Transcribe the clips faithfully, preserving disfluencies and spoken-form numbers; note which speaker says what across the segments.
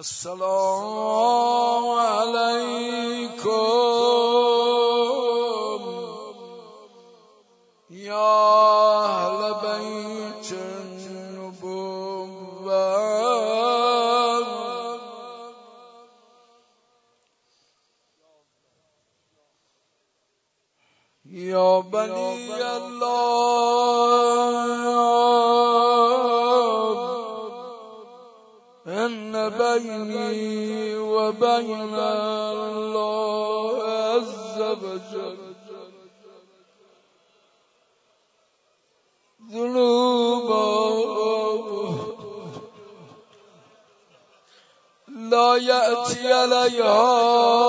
Speaker 1: السلام علیکم یا اهل بیت النبوة یا بنی الله ان بینی و بین الله عز وجل ذنوبا لا یأتی علیها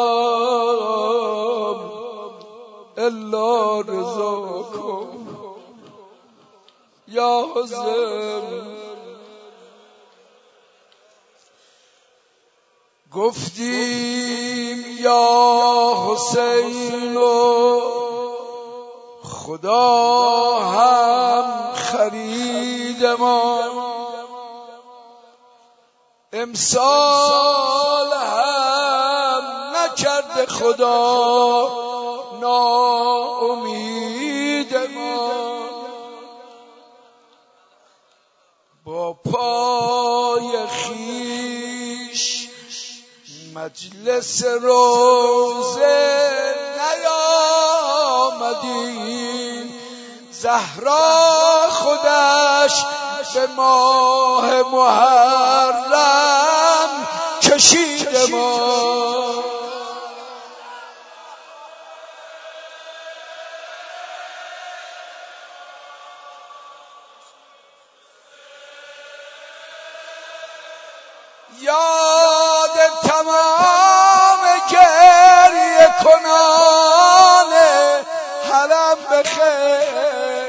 Speaker 1: الا رضاکم یا حسین. گفتیم یا حسین و خدا هم خرید ما، امسال هم نکرد خدا ناامید ما. با پای خیش مجلس روزه نیامدیم، زهرا خودش به ماه محرم کشید ما. یاد تمام گریه کنان حرم بخیر،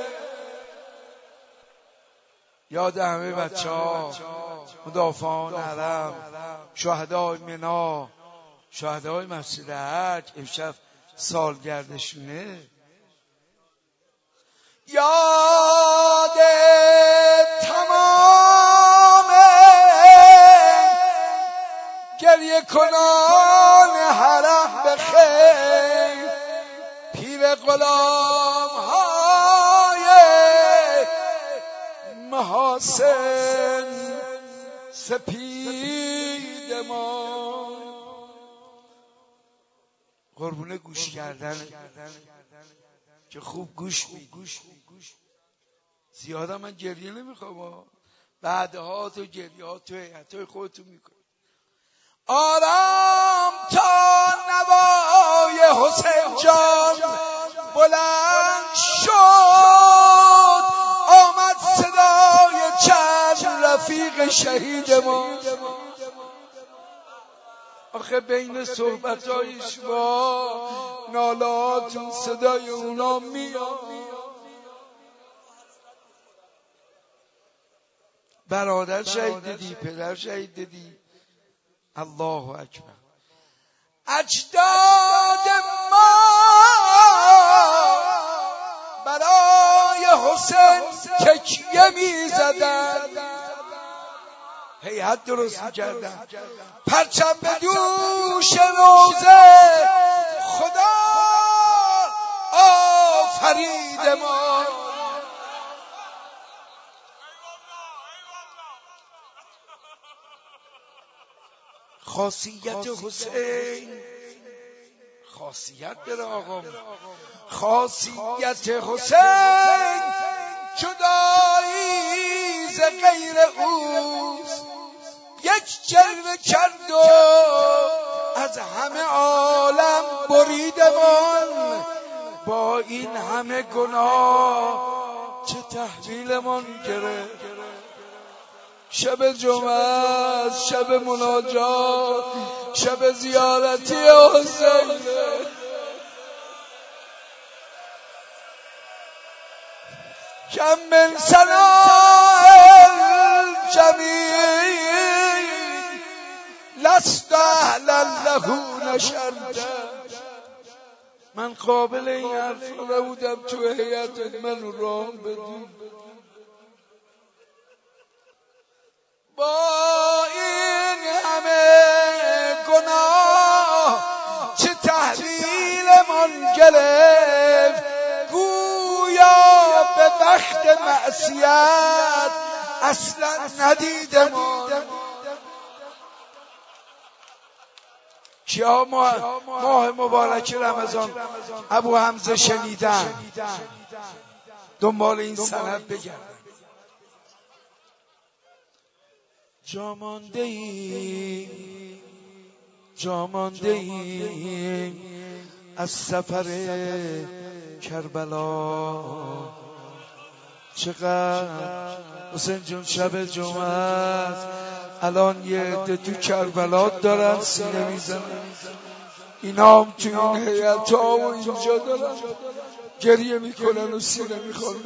Speaker 1: یاد همه بچه ها مدافعان حرم، شهدای منا، شهدای مسجد حج، امشب سالگردشونه. یاد تمام گریه کنان حرم بخیر، پیر غلام های محاسن سپید ما. قربون گوش کردن که خوب گوش میدی. زیاده من گریه نمیخوام، بعدها تو گریه ها تو حیعتای خودتون میکنی. آرام تا نوای حسین جان بلند شد، آمد صدای چند رفیق شهید ما. آخه بین صحبتای شما نالاتون صدای اونا میاد. برادر شهید دیدی، پدر شهید دیدی. الله اکبر. اجداد ما برای حسین تکیه می زدن، هیئت درست می کردن، پرچم به دوش روزه خدا آفرید ما. خاصیت حسین خاصیت داره آقا. خاصیت حسین جدایی ز غیر اوست، یک جلوه کرد و از همه عالم بریدمان. با این همه گناه چه تحویلمان گرفت. شب جمعه، شب مناجات، شب زیارتی حسین. کم من سناء الجمیل لست اهلا له نشردا. من قابل این حرف نبودم تو هیئت من راه بدون. با این گرفت گویا به وقت معصیت اصلا ندیدمان. کیا ماه, ماه مبارک رمضان ابو حمزه شنیدن دنبال این سند بگردن. جا مانده ای جا مانده ای از سفر کربلا، چقدر حسین جون شب جمعه است، الان یه عده تو کربلا دارن سینه میزنن، اینا هم تو این هیئت ها و اینجا دارن گریه میکنن و سینه میخوردن.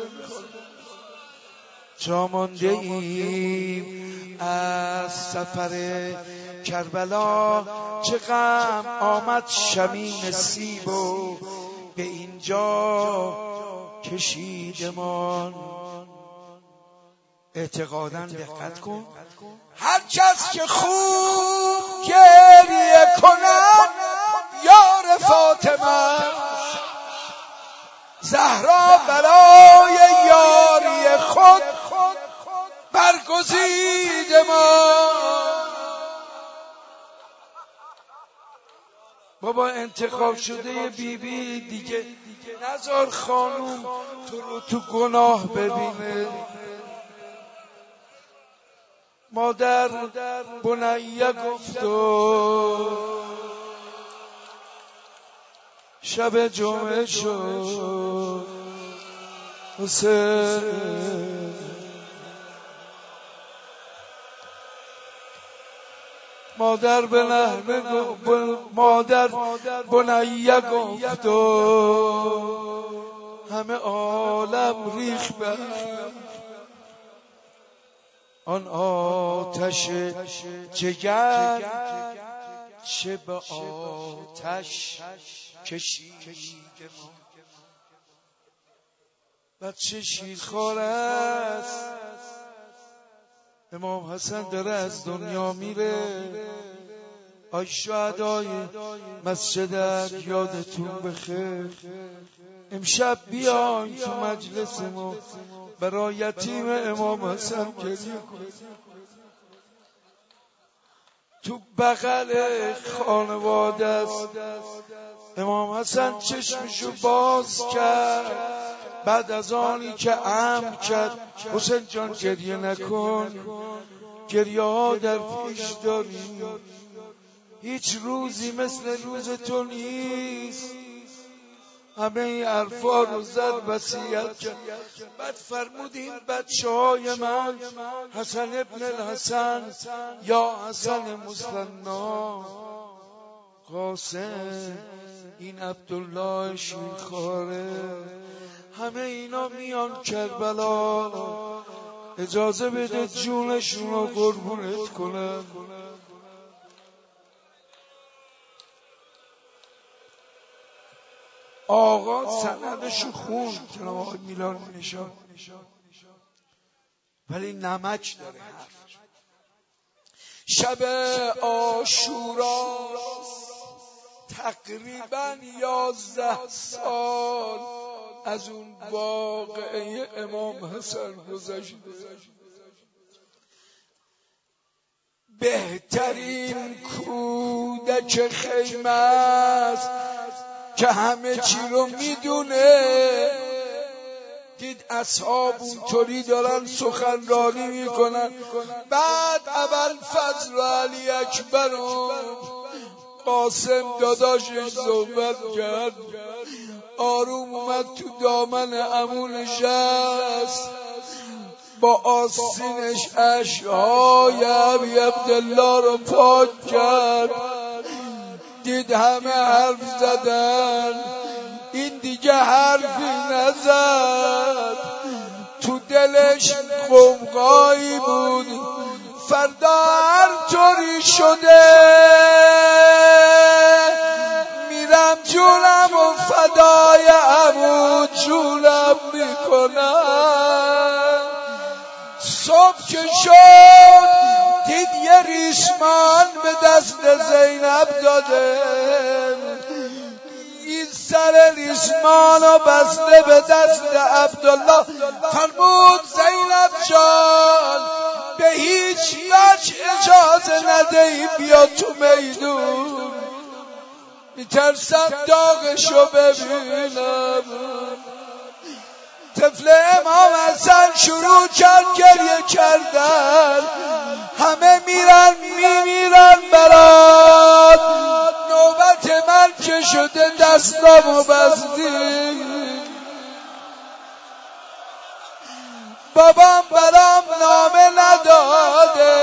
Speaker 1: جا مانده ایم از سفر کربلا، چه غم آمد شمیم سیب و به اینجا کشیدمان. اعتقاداً دقت کن، هر کس که خوب گریه کند یار فاطمه، زهرا برای یاری خود برگزید ما. بابا انتخاب شده بی بی دیگه نذار خانوم تو رو تو گناه ببینه. مادر بنیه گفت و شب جمعه شد حسین، مادر به نحمه مادر بنیه گفت و همه عالم ریخ بر آن آتش جگر، چه به آتش کشید ما. بچه شیرخوار است، امام حسن داره از دنیا میره. آی شهدای مسجد یادتون بخیر، امشب بیاین تو مجلس ما برای یتیم امام حسن گریه کنید. تو بغل خانواده است. امام حسن چشمشو باز کرد بعد از آنی که امر کرد حسین جان گریه نکن، گریه ها در پیش داری، هیچ روزی مثل روز تو نیست. همه این حرفا رو زد وصیت کرد. بعد فرمود این بچه های من، حسن ابن الحسن یا حسن مصطفی، قاسم، این عبدالله شیرخواره، همه اینا میان کربلا، اجازه بده جونشون رو قربونت کنن. آقا سندشو خوند جناب آقای میلان نشان، ولی نمک داره. شب عاشورا تقریبا یازده سال از اون واقعه امام حسن گذشته. بهترین کودک خیمه است که همه چی رو میدونه. دید اصحاب اونطوری دارن سخنرانی میکنن. بعد اول فضل و علی اکبر و قاسم داداشش صحبت کرد، آروم اومد تو دامن عمو نشست، با آستینش اشک‌های ابی عبدالله رو پاک کرد. دید همه حرف زدن، این دیگه حرفی نزد. تو دلش قوقایی بود، فردا هر طوری شده میرم جونم و فدای عمو جونم میکنم. صبح که شد دید یه ریسمان به دست زینب داده، این سر ریسمان و بسته به دست عبدالله. فرمود زینب جان به هیچ وجه اجازه ندهی بیا تو میدون، میترسم داغشو ببینم. طفل امام حسن شروع کرد گریه کردن، همه میرن میمیرن برات، نوبت من که شده دستامو بستی. بابام برام نامه نداده،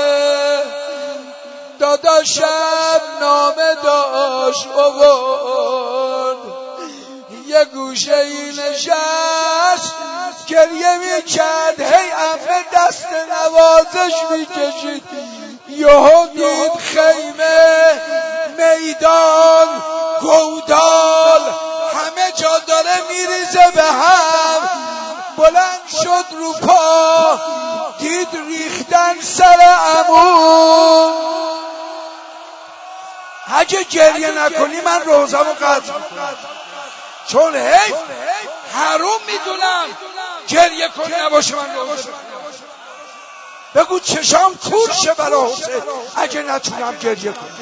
Speaker 1: داداشم نامه داشت آورد، یه گوشه ای نشست گریه میکرد، هی عمه دست نوازش میکشید. یهو دید خیمه، میدان، گودال همه جا داره میریزه به هم. بلند شد رو پا، دید ریختن سر عمو. اگه گریه نکنی من روزمو قطع میکنم، چون حیف حروم میدونم گریه کنی نباشه من روزه. بگو چشام کور شه برا حسین اگه نتونم گریه کنم.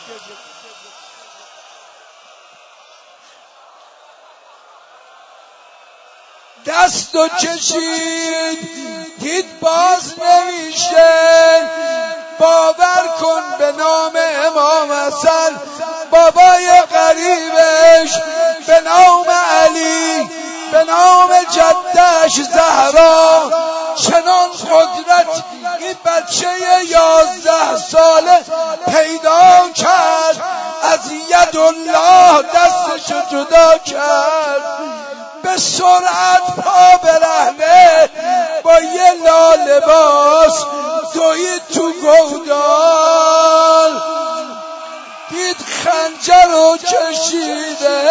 Speaker 1: دستو کشید دید باز نمیشه، باور کن به نام امام حسن بابای قریبش، به نام علی، به نام جدش زهرا، چنان قدرت این بچه یازده ساله پیدا کرد، از ید الله دستشو جدا کرد. به سرعت پا برهنه با یه لالباس دوید تو گودال، دید خنجر رو کشیده،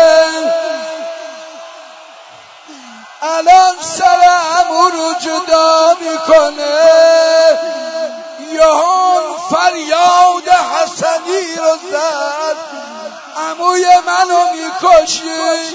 Speaker 1: الان سر عمو رو جدا میکنه. یهان فریاد حسنی رو زد، عموی منو میکشی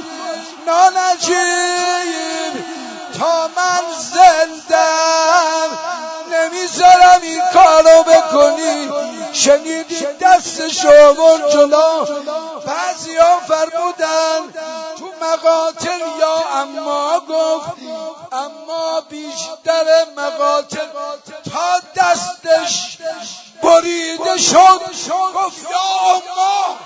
Speaker 1: نانجیب، تا من زندم نمیذارم این کارو بکنی. شنیدی دستشو آورد جلو، بعضی ها فرمودن تو مقاتل یا اما گفت، اما بیشتر مقاتل تا دستش بریده شد گفت یا اما.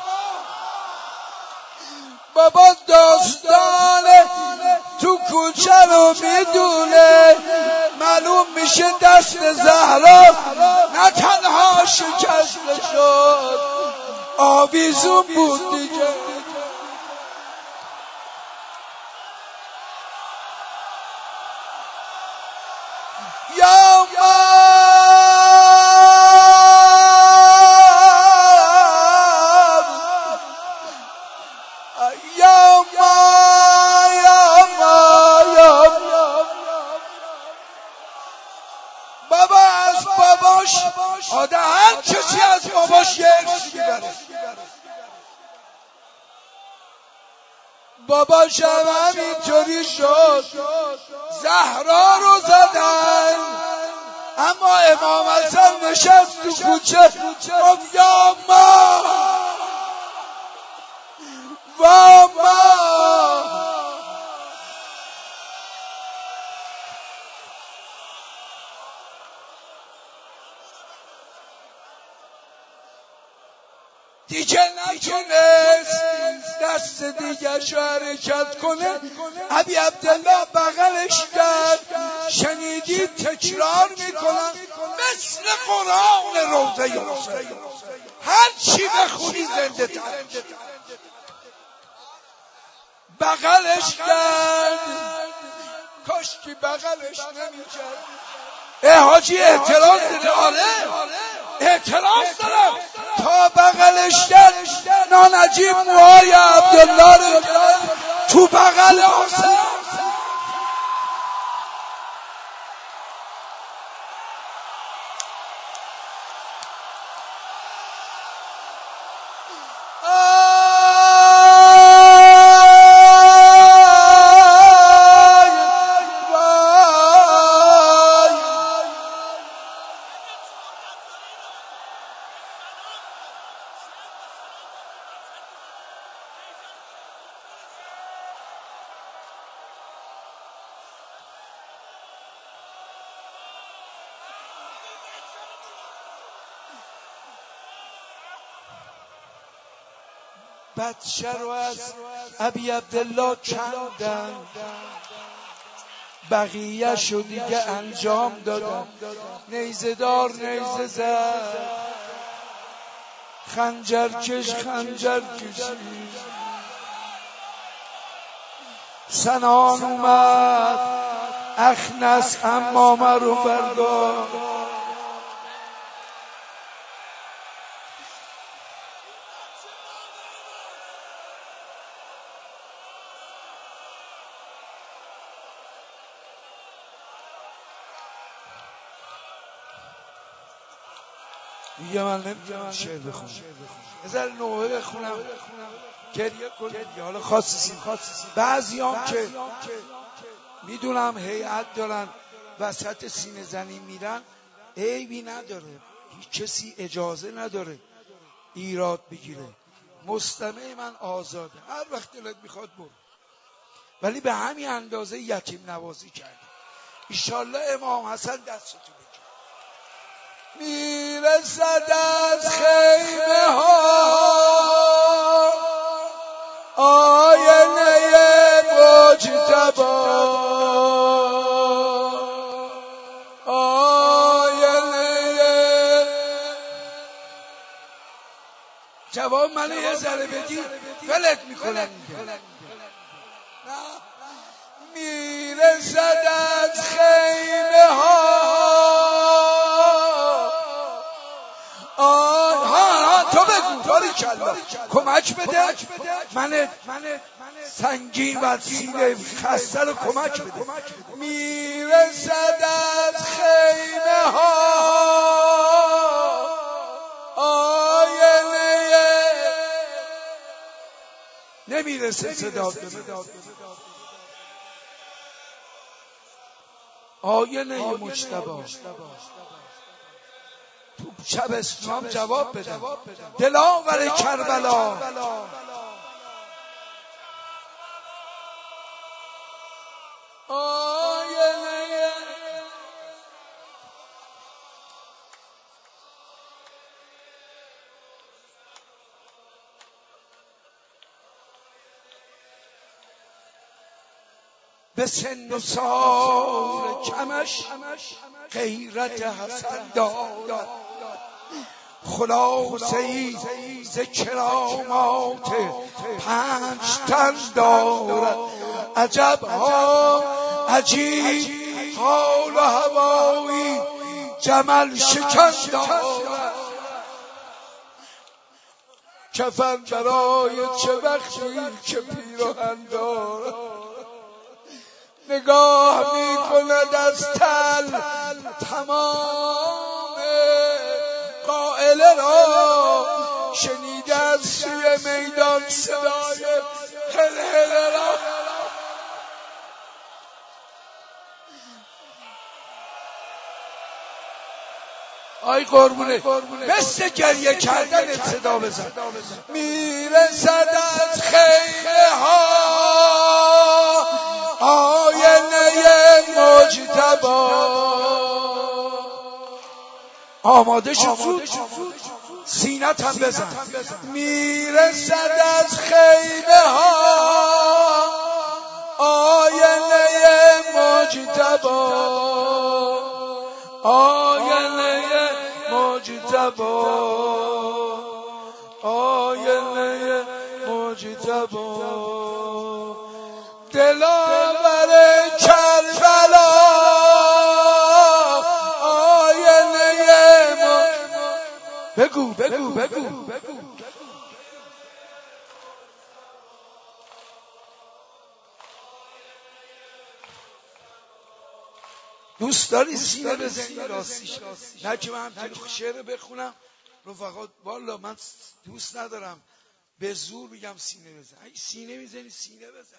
Speaker 1: بابا داستان تو کوچه رو میدونه، معلوم میشه دست زهرا نه تنها شکسته شد، آویزون بود دیگه. یا آده هر کسی از باباش یه ارثی میبره. باباش هم همینطوری شد، زهرا رو زدن، اما امام حسن نشست تو کوچه گفت یا ما و ما. دیگه نتونست دست دیگه شو حرکت کنه. ابی عبدالله بغلش کرد، شنیدی تکرار میکنن مثل قرآن روضه حسین، هر چی بخونی زنده تر. بغلش کرد، کاش که بغلش نمیکرد. اه حاجی اعتراض داره؟ آره اعتراض دارم. تا بغلش کرد نانجیب موهای عبدالله رو تو بغل حسین. آه بچه رو از ابی عبدالله کندن، بقیه شو دیگه انجام دادن. نیزه دار نیزه زد، خنجر کش خنجر کشید، سنان اومد اخنس امامه رو برداشت. دیگه من نمیتونم شعر بخونم، بذار نوحه بخونم گریه کنم. حالا خاصی بعضی هم که میدونم هیئت دارن وسط سینه زنی میرن، عیبی نداره، هیچ کسی اجازه نداره ایراد بگیره. مستمع من آزاده، هر وقت دلت میخواد برو، ولی به همین اندازه یتیم نوازی کرده. ایشالله امام حسن دستتو بگیر. میرسد از خیمه ها آینه مجتبی، آینه جواب منو یه ذره بدی ولت میکنم. میرسد از خیمه ها تو بگو باریکلا کمک بده، من سنگین و سینه خسته رو کمک بده. میرسد از خیمه ها آینه، نمیرسه صدا آینه مجتبی. تو شبستان جواب بدم دلاور کربلا، آینه به سن و سال کمش غیرت حسن دارد، خلاصه ای ز کرامات پنج تن دارد. عجب ها عجیب حال و هوایی جمل شکن دارد. کفن برای چه وقتی که پیراهن دارد، نگاه می کند از تل تمام قائله را، شنیده از سوی میدان صدای هل هل را. آی قربونه مثل گریه کردن صدا بزن. میرسد از خیمه ها آینه مجتبی. آماده شد زود سینت هم بزن. میرسد از خیمه ها آینه مجتبی، آینه مجتبی، آینه مجتبی. دلاور کربلا آینه مجتبی. بگو بگو بگو دوست داری سینه بزنی راستیش، نه که من همچنین شعر بخونم رفقا. والا من دوست ندارم به زور میگم سینه بزن. اگه سینه میزنی سینه بزن.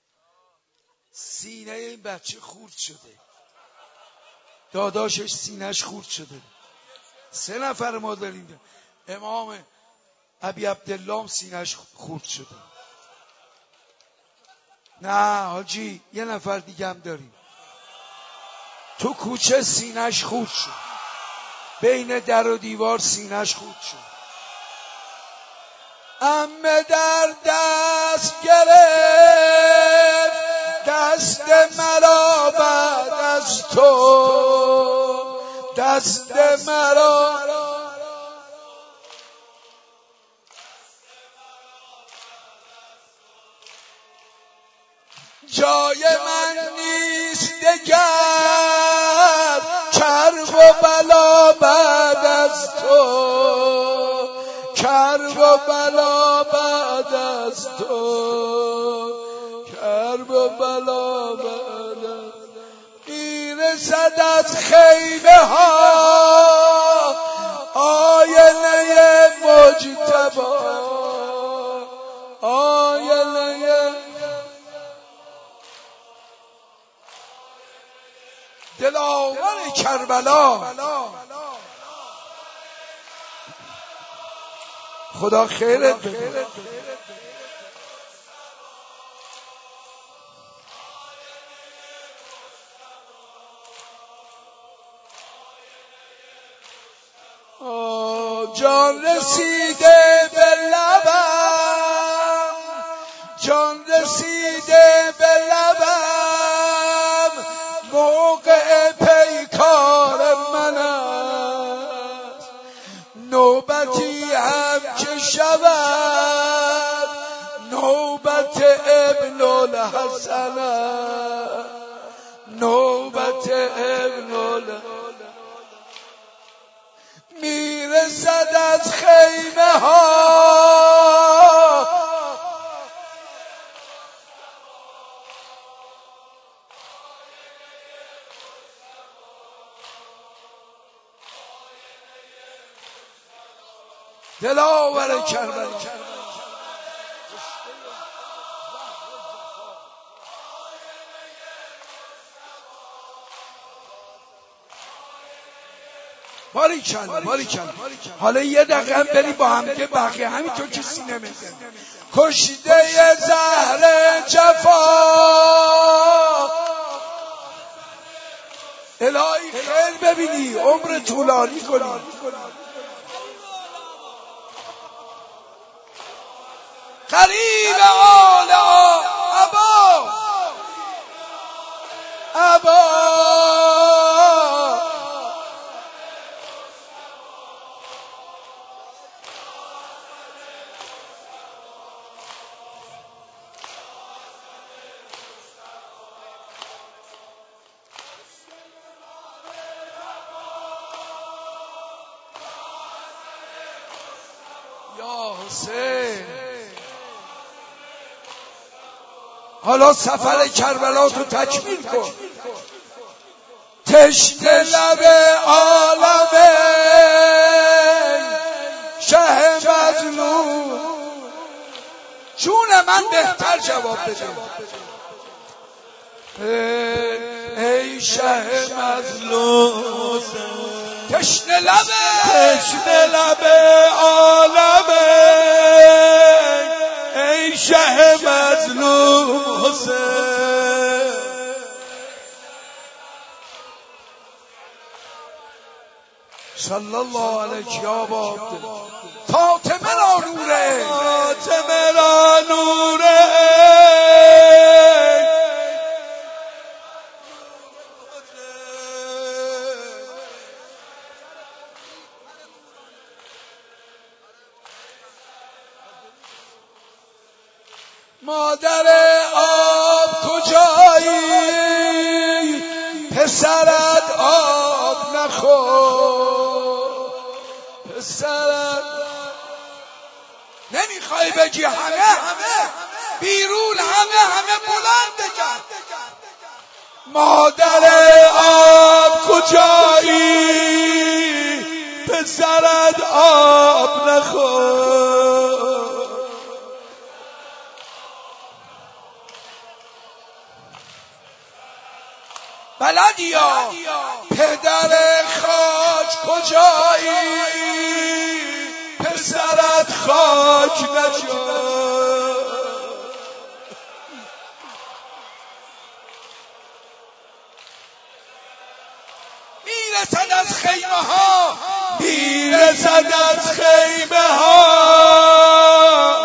Speaker 1: سینه این بچه خورد شده، داداشش سینهش خورد شده. سه نفر ما داریم، امام ابی عبدالله سینهش خورد شده. نه حاجی یه نفر دیگه هم داریم تو کوچه سینهش خورد شد، بین در و دیوار سینهش خورد شد. عمه در دست گرفت دست مرا بعد از تو، دست مرا جای من نیست دگر، کرب و بلا بعد از تو، کرب و بلا بعد از تو، کرب و بلا بعد از میرسد از خیمه ها آینه مجتبی، آینه دلاور کربلا. خدا خیرت بده. جان رسیده به لبم، جان رسیده به لبم، موقع پیکار من است. نوبتی هم که شود نوبت ابن الحسن است، نوبت ابن الحسن میرسد از خیمه ها دلاور کربلا. باری کن باری کن. حالا یه دقیقه هم بریم با هم که بقیه همینطور که سینه میزن. کشته زهر جفا الهی خیر ببینی، عمر طولانی کنی. قریب آل ابا ابا یا حسین. حالا سفر کربلا تو تکمیل کن. تشنه لب عالمه شه مظلوم، جون من بهتر جواب بده. ای شه مظلوم تشنه لب، تشنه لب عالمه ای شه مظلوم حسین. صلی الله علیک یا باب فاطمه را نوره، فاطمه را نوره. مادر آب کجایی پسرت آب نخور، پسرت نمیخوای بگی همه همه بیرون همه همه بلند بگن. مادر آب کجایی پسرت آب نخور. بلدیا پدر خاک کجایی پسرت خاک نجا. میرسد از خیمه ها، میرسد از خیمه ها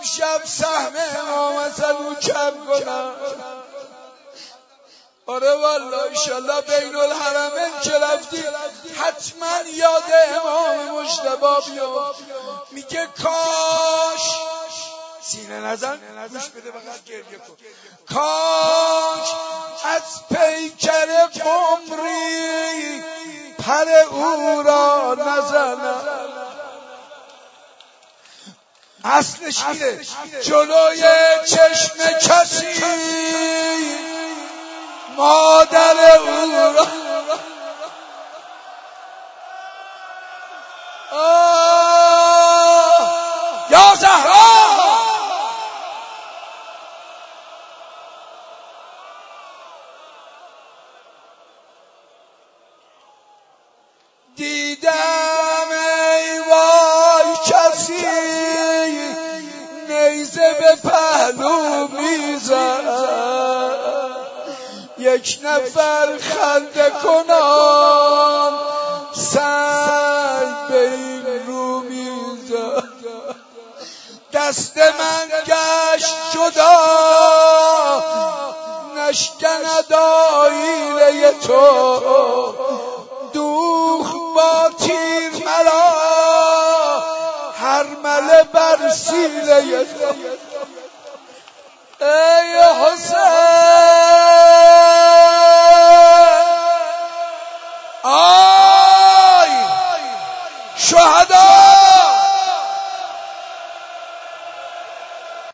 Speaker 1: امشب سهم امام حسن رو کم کنم. آره والله انشالله بین الحرمین که رفتی حتما یاد امام مجتبی بیا. میگه کاش سینه نزن گوش بده فقط گریه کن. کاش از پیکر عمری پر او را نزنم. اصلش اینه جلوی چشم کسی مادر او را یا زهرا دیدم ای وای کسی نیزه به پهلو میزد یک نفر خنده کنان سنگ به این رو میزد. دست من گشت جدا نشکند آیینه تو دوخ با تیر مرا هرمله بر سینه تو. ای حسین